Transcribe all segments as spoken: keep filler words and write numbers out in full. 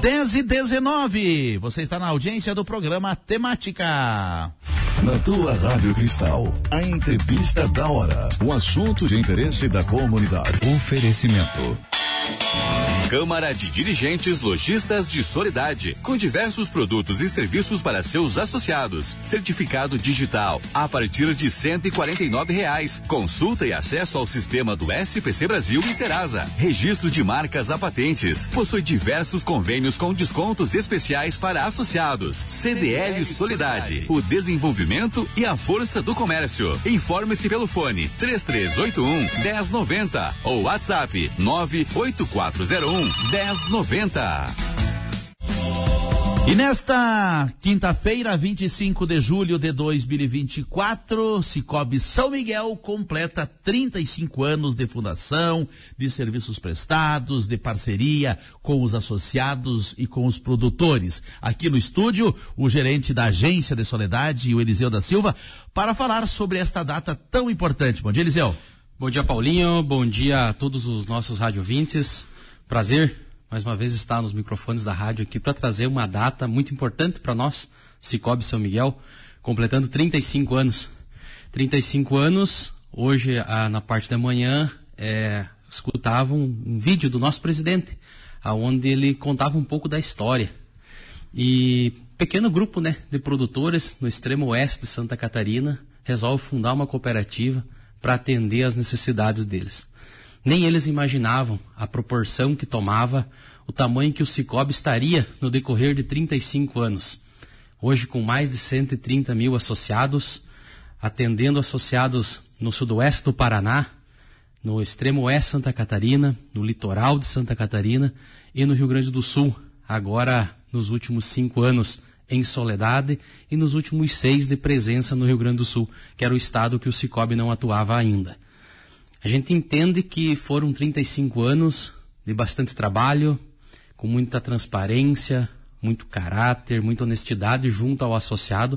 dez e dezenove, você está na audiência do programa Temática. Na tua Rádio Cristal, a entrevista da hora, o assunto de interesse da comunidade. Oferecimento. Câmara de Dirigentes Lojistas de Soledade, com diversos produtos e serviços para seus associados. Certificado digital a partir de cento e quarenta e nove reais. Consulta e acesso ao sistema do S P C Brasil e Serasa. Registro de marcas a patentes. Possui diversos convênios com descontos especiais para associados. C D L Soledade, o desenvolvimento e a força do comércio. Informe-se pelo fone três três oito um, dez noventa ou WhatsApp nove oito quatro zero um, dez noventa. E nesta quinta-feira, vinte e cinco de julho de dois mil e vinte e quatro, Cicobi São Miguel completa trinta e cinco anos de fundação, de serviços prestados, de parceria com os associados e com os produtores. Aqui no estúdio, o gerente da Agência de Soledade, o Eliseu da Silva, para falar sobre esta data tão importante. Bom dia, Eliseu. Bom dia, Paulinho. Bom dia a todos os nossos radiovintes. Prazer, mais uma vez, estar nos microfones da rádio aqui para trazer uma data muito importante para nós, Cicobi São Miguel, completando trinta e cinco anos. trinta e cinco anos, hoje, ah, na parte da manhã, é, escutava um, um vídeo do nosso presidente, onde ele contava um pouco da história. E pequeno grupo, né, de produtores no extremo oeste de Santa Catarina resolve fundar uma cooperativa para atender às necessidades deles. Nem eles imaginavam a proporção que tomava, o tamanho que o Cicobi estaria no decorrer de trinta e cinco anos. Hoje, com mais de cento e trinta mil associados, atendendo associados no sudoeste do Paraná, no extremo oeste de Santa Catarina, no litoral de Santa Catarina e no Rio Grande do Sul. Agora, nos últimos cinco anos, em Soledade e nos últimos seis de presença no Rio Grande do Sul, que era o estado que o Cicobi não atuava ainda. A gente entende que foram trinta e cinco anos de bastante trabalho, com muita transparência, muito caráter, muita honestidade junto ao associado,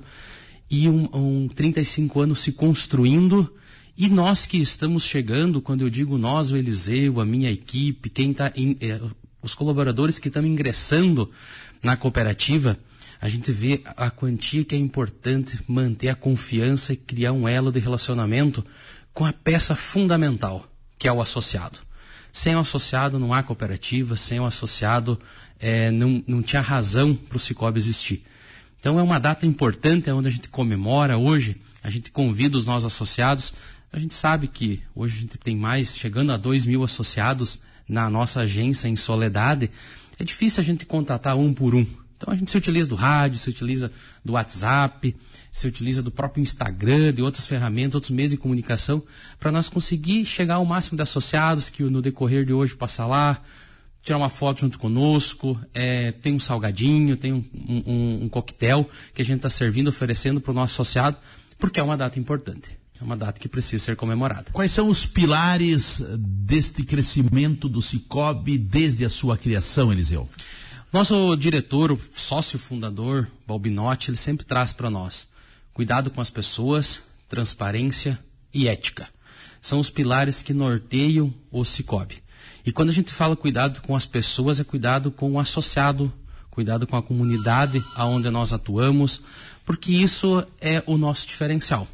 e um, um trinta e cinco anos se construindo, e nós que estamos chegando, quando eu digo nós, o Eliseu, a minha equipe, quem tá in, eh, os colaboradores que estão ingressando na cooperativa, a gente vê a quantia que é importante manter a confiança e criar um elo de relacionamento com a peça fundamental, que é o associado. Sem o associado não há cooperativa, sem o associado é, não, não tinha razão para o Cicobi existir. Então é uma data importante, é onde a gente comemora hoje, a gente convida os nossos associados. A gente sabe que hoje a gente tem mais, chegando a dois mil associados na nossa agência em Soledade. É difícil a gente contatar um por um. Então a gente se utiliza do rádio, se utiliza do WhatsApp, se utiliza do próprio Instagram, de outras ferramentas, outros meios de comunicação, para nós conseguir chegar ao máximo de associados que no decorrer de hoje passar lá, tirar uma foto junto conosco, é, tem um salgadinho, tem um, um, um coquetel que a gente está servindo, oferecendo para o nosso associado, porque é uma data importante. É uma data que precisa ser comemorada. Quais são os pilares deste crescimento do Cicobi desde a sua criação, Eliseu? Nosso diretor, o sócio fundador, Balbinotti, ele sempre traz para nós cuidado com as pessoas, transparência e ética. São os pilares que norteiam o Cicobi. E quando a gente fala cuidado com as pessoas, é cuidado com o associado, cuidado com a comunidade aonde nós atuamos, porque isso é o nosso diferencial.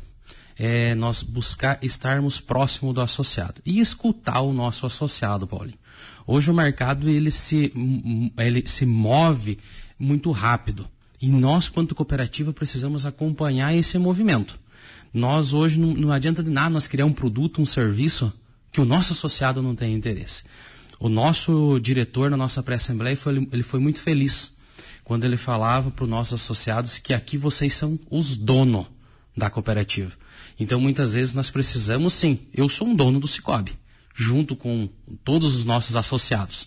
É nós buscar estarmos próximo do associado e escutar o nosso associado, Paulinho. Hoje o mercado ele se, ele se move muito rápido e nós, quanto cooperativa, precisamos acompanhar esse movimento. Nós hoje não, não adianta de nada nós criar um produto, um serviço que o nosso associado não tem interesse. O nosso diretor na nossa pré-assembleia foi, ele foi muito feliz quando ele falava para os nossos associados que aqui vocês são os donos da cooperativa. Então muitas vezes nós precisamos sim, eu sou um dono do Cicobi, junto com todos os nossos associados.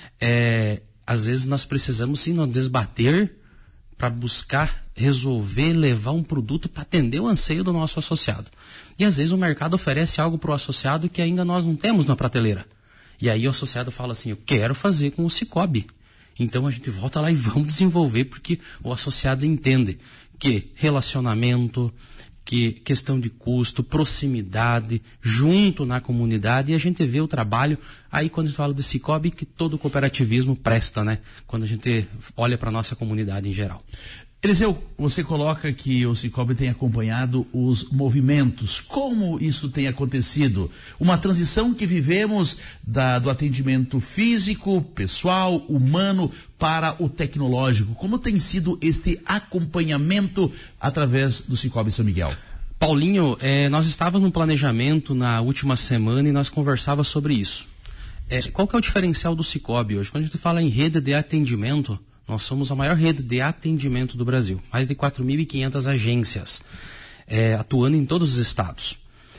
É, às vezes nós precisamos sim nos desbater para buscar resolver, levar um produto para atender o anseio do nosso associado. E às vezes o mercado oferece algo para o associado que ainda nós não temos na prateleira. E aí o associado fala assim, eu quero fazer com o Cicobi. Então a gente volta lá e vamos desenvolver, porque o associado entende que relacionamento, que questão de custo, proximidade, junto na comunidade, e a gente vê o trabalho, aí quando a gente fala de Cicobi, que todo o cooperativismo presta, né? Quando a gente olha para a nossa comunidade em geral. Eliseu, você coloca que o Cicobi tem acompanhado os movimentos. Como isso tem acontecido? Uma transição que vivemos da, do atendimento físico, pessoal, humano, para o tecnológico. Como tem sido este acompanhamento através do Cicobi São Miguel? Paulinho, é, nós estávamos no planejamento na última semana e nós conversávamos sobre isso. É, qual que é o diferencial do Cicobi hoje? Quando a gente fala em rede de atendimento, nós somos a maior rede de atendimento do Brasil. Mais de quatro mil e quinhentas agências é, atuando em todos os estados.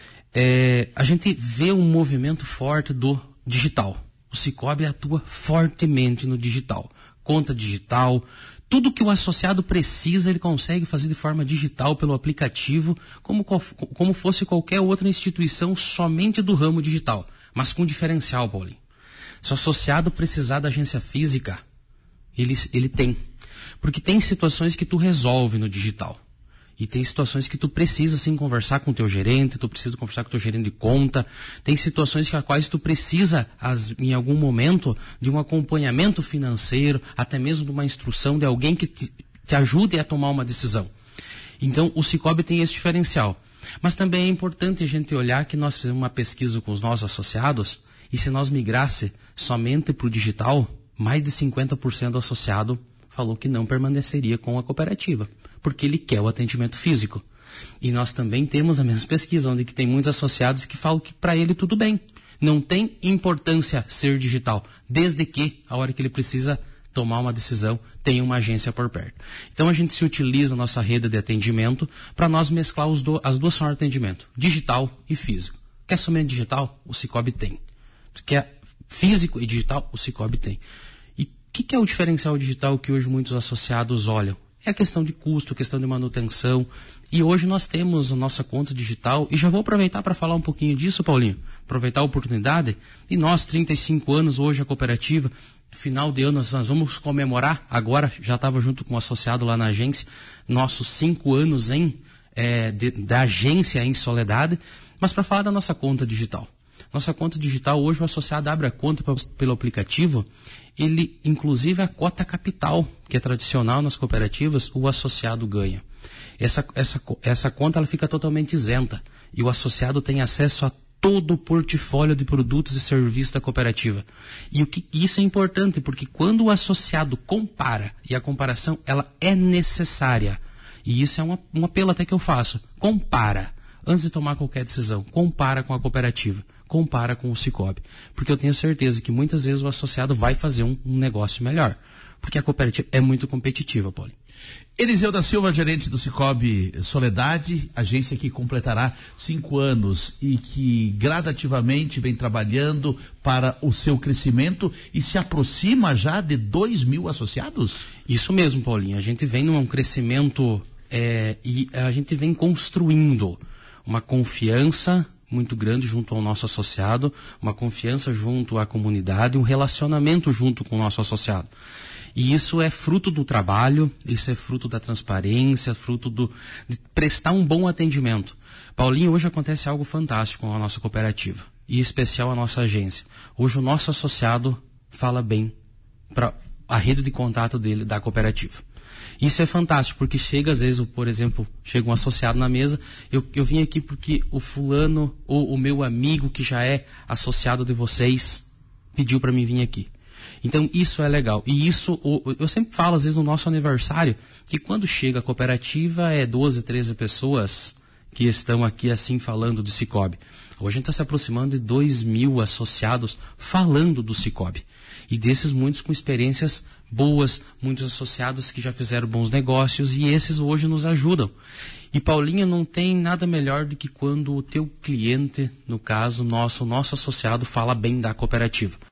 É, a gente vê um movimento forte do digital. O Cicobi atua fortemente no digital. Conta digital, tudo que o associado precisa ele consegue fazer de forma digital pelo aplicativo, como, como fosse qualquer outra instituição somente do ramo digital. Mas com diferencial, Paulinho. Se o associado precisar da agência física, Ele, ele tem. Porque tem situações que tu resolve no digital. E tem situações que tu precisa sim conversar com o teu gerente, tu precisa conversar com o teu gerente de conta. Tem situações que a quais tu precisa, as, em algum momento, de um acompanhamento financeiro, até mesmo de uma instrução de alguém que te, te ajude a tomar uma decisão. Então, o Cicobi tem esse diferencial. Mas também é importante a gente olhar que nós fizemos uma pesquisa com os nossos associados, e se nós migrasse somente para o digital, mais de cinquenta por cento do associado falou que não permaneceria com a cooperativa, porque ele quer o atendimento físico. E nós também temos a mesma pesquisa, onde que tem muitos associados que falam que para ele tudo bem. Não tem importância ser digital, desde que, a hora que ele precisa tomar uma decisão, tenha uma agência por perto. Então a gente se utiliza a nossa rede de atendimento para nós mesclar os do, as duas formas de atendimento, digital e físico. Quer somente digital? O Cicobi tem. Quer físico e digital? O Cicobi tem. E o que, que é o diferencial digital que hoje muitos associados olham? É a questão de custo, a questão de manutenção. E hoje nós temos a nossa conta digital, e já vou aproveitar para falar um pouquinho disso, Paulinho, aproveitar a oportunidade. E nós, trinta e cinco anos hoje, a cooperativa, final de ano, nós vamos comemorar, agora já estava junto com o associado lá na agência, nossos cinco anos em, é, de, da agência em Soledade, mas para falar da nossa conta digital. Nossa conta digital, hoje o associado abre a conta pelo aplicativo, ele, inclusive a cota capital, que é tradicional nas cooperativas, o associado ganha. Essa, essa, essa conta ela fica totalmente isenta e o associado tem acesso a todo o portfólio de produtos e serviços da cooperativa. E o que, isso é importante, porque quando o associado compara, e a comparação ela é necessária, e isso é uma, um apelo até que eu faço, compara. Antes de tomar qualquer decisão, compara com a cooperativa, compara com o Cicobi. Porque eu tenho certeza que muitas vezes o associado vai fazer um, um negócio melhor. Porque a cooperativa é muito competitiva, Paulinho. Eliseu da Silva, gerente do Cicobi Soledade, agência que completará cinco anos e que gradativamente vem trabalhando para o seu crescimento e se aproxima já de dois mil associados? Isso mesmo, Paulinho. A gente vem num crescimento é, e a gente vem construindo uma confiança muito grande junto ao nosso associado, uma confiança junto à comunidade, um relacionamento junto com o nosso associado. E isso é fruto do trabalho, isso é fruto da transparência, fruto do, de prestar um bom atendimento. Paulinho, hoje acontece algo fantástico com a nossa cooperativa, e em especial a nossa agência. Hoje o nosso associado fala bem para a rede de contato dele, da cooperativa. Isso é fantástico, porque chega às vezes, por exemplo, chega um associado na mesa, eu, eu vim aqui porque o fulano ou o meu amigo que já é associado de vocês pediu para mim vir aqui. Então isso é legal. E isso, eu sempre falo às vezes no nosso aniversário, que quando chega a cooperativa é doze, treze pessoas que estão aqui assim falando do Cicobi. Hoje a gente está se aproximando de dois mil associados falando do Cicobi. E desses muitos com experiências boas, muitos associados que já fizeram bons negócios e esses hoje nos ajudam. E Paulinho, não tem nada melhor do que quando o teu cliente, no caso nosso, o nosso associado, fala bem da cooperativa.